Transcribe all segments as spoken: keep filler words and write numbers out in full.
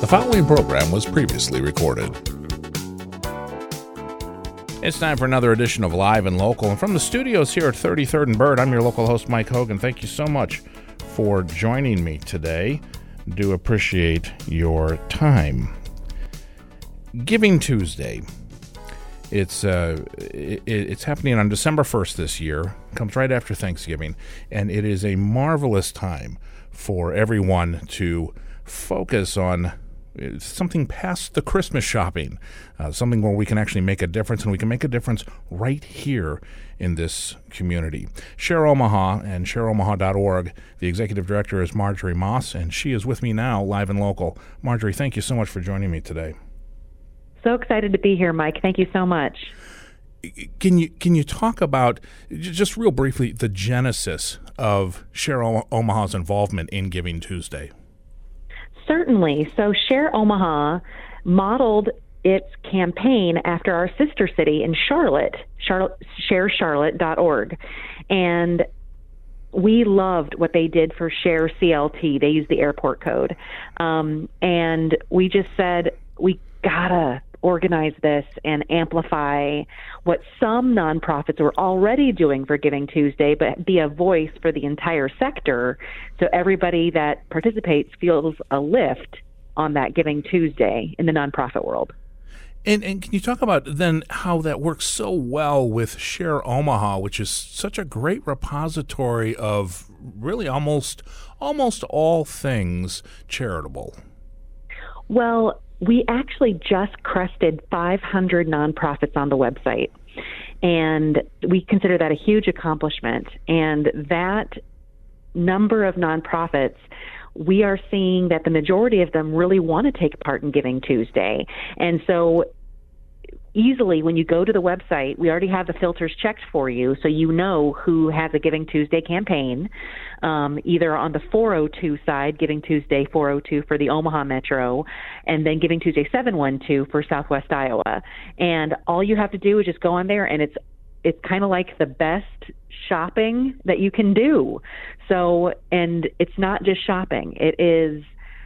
The following program was previously recorded. It's time for another edition of Live and Local. And from the studios here at thirty-third and Bird, I'm your local host, Mike Hogan. Thank you so much for joining me today. Do appreciate your time. Giving Tuesday. It's uh, it, it's happening on December first this year. Comes right after Thanksgiving. And it is a marvelous time for everyone to focus on something past the Christmas shopping, uh, something where we can actually make a difference, and we can make a difference right here in this community. Share Omaha and share omaha dot org. The executive director is Marjorie Moss, and she is with me now, live and local. Marjorie, thank you so much for joining me today. So excited to be here, Mike. Thank you so much. Can you can you talk about, just real briefly, the genesis of Share Omaha's involvement in Giving Tuesday? Certainly. So Share Omaha modeled its campaign after our sister city in Charlotte, Charlotte share charlotte dot org. And we loved what they did for Share C L T. They used the airport code. Um, and we just said, we gotta organize this and amplify what some nonprofits were already doing for Giving Tuesday, but be a voice for the entire sector so everybody that participates feels a lift on that Giving Tuesday in the nonprofit world. And, and can you talk about then how that works so well with Share Omaha, which is such a great repository of really almost almost all things charitable? Well, we actually just crested five hundred nonprofits on the website, and we consider that a huge accomplishment. And that number of nonprofits, we are seeing that the majority of them really want to take part in Giving Tuesday. And so easily, when you go to the website, we already have the filters checked for you, so you know who has a Giving Tuesday campaign, um, either on the four oh two side, Giving Tuesday four oh two for the Omaha Metro, and then Giving Tuesday seven one two for Southwest Iowa. And all you have to do is just go on there, and it's it's kind of like the best shopping that you can do. So, and it's not just shopping. It is,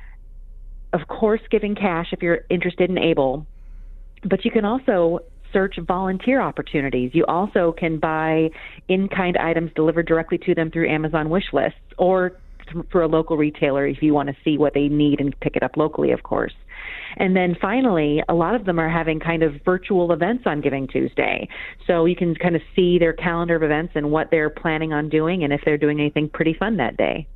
of course, giving cash if you're interested and able, but you can also search volunteer opportunities. You also can buy in-kind items delivered directly to them through Amazon wish lists, or for a local retailer if you want to see what they need and pick it up locally, of course. And then finally, a lot of them are having kind of virtual events on Giving Tuesday. So you can kind of see their calendar of events and what they're planning on doing and if they're doing anything pretty fun that day.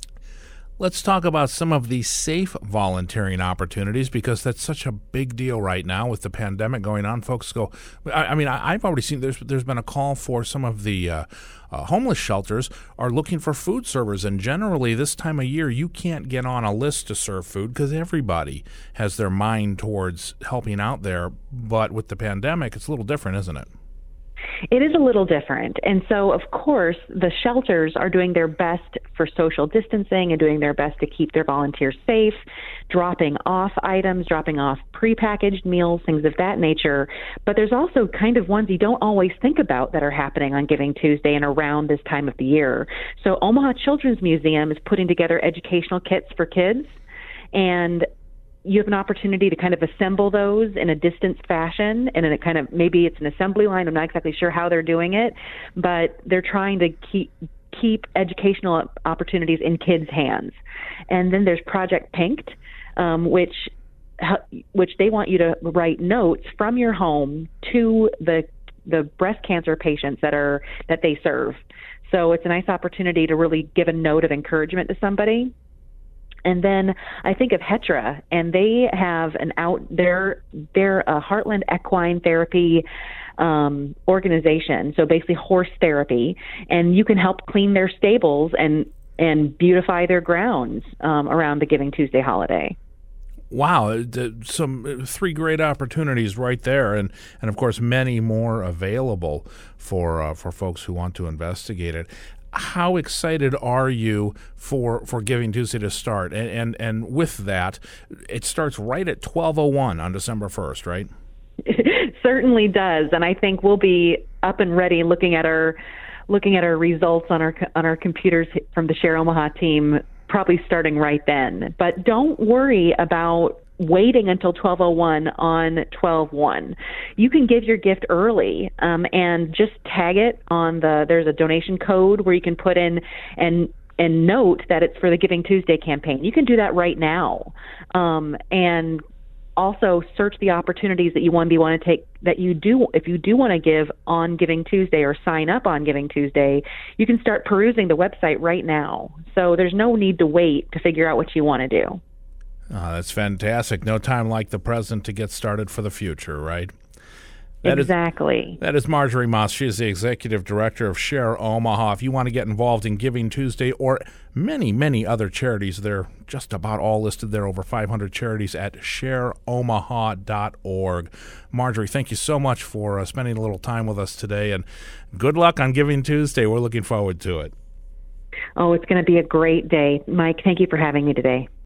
Let's talk about some of the safe volunteering opportunities, because that's such a big deal right now with the pandemic going on. Folks go, I, I mean, I, I've already seen there's there's been a call for some of the uh, uh, homeless shelters are looking for food servers. And generally this time of year, you can't get on a list to serve food because everybody has their mind towards helping out there. But with the pandemic, it's a little different, isn't it? It is a little different. And so, of course, the shelters are doing their best for social distancing and doing their best to keep their volunteers safe, dropping off items, dropping off prepackaged meals, things of that nature. But there's also kind of ones you don't always think about that are happening on Giving Tuesday and around this time of the year. So Omaha Children's Museum is putting together educational kits for kids, and you have an opportunity to kind of assemble those in a distance fashion, and in a kind of, maybe it's an assembly line. I'm not exactly sure how they're doing it, but they're trying to keep keep educational opportunities in kids' hands. And then there's Project Pinked, um, which which they want you to write notes from your home to the the breast cancer patients that are that they serve. So it's a nice opportunity to really give a note of encouragement to somebody. And then I think of Hetra, and they have an out there, they're a Heartland Equine Therapy um, organization, so basically horse therapy, and you can help clean their stables and, and beautify their grounds um, around the Giving Tuesday holiday. Wow, some three great opportunities right there, and, and of course many more available for uh, for folks who want to investigate it. How excited are you for, for Giving Tuesday to start? And, and and with that, it starts right at twelve oh one on December first, right? It certainly does, and I think we'll be up and ready looking at our looking at our results on our on our computers from the Share Omaha team, probably starting right then. But don't worry about waiting until twelve oh one on twelve one. You can give your gift early um, and just tag it on the, there's a donation code where you can put in and and note that it's for the Giving Tuesday campaign. You can do that right now. Um, and also search the opportunities that you want to be want to take that you do if you do want to give on Giving Tuesday or sign up on Giving Tuesday, you can start perusing the website right now. So there's no need to wait to figure out what you want to do. Oh, that's fantastic. No time like the present to get started for the future, right? That exactly. Is, that is Marjorie Moss. She is the Executive Director of Share Omaha. If you want to get involved in Giving Tuesday or many, many other charities, they're just about all listed there, over five hundred charities at share omaha dot org. Marjorie, thank you so much for uh, spending a little time with us today, and good luck on Giving Tuesday. We're looking forward to it. Oh, it's going to be a great day. Mike, thank you for having me today.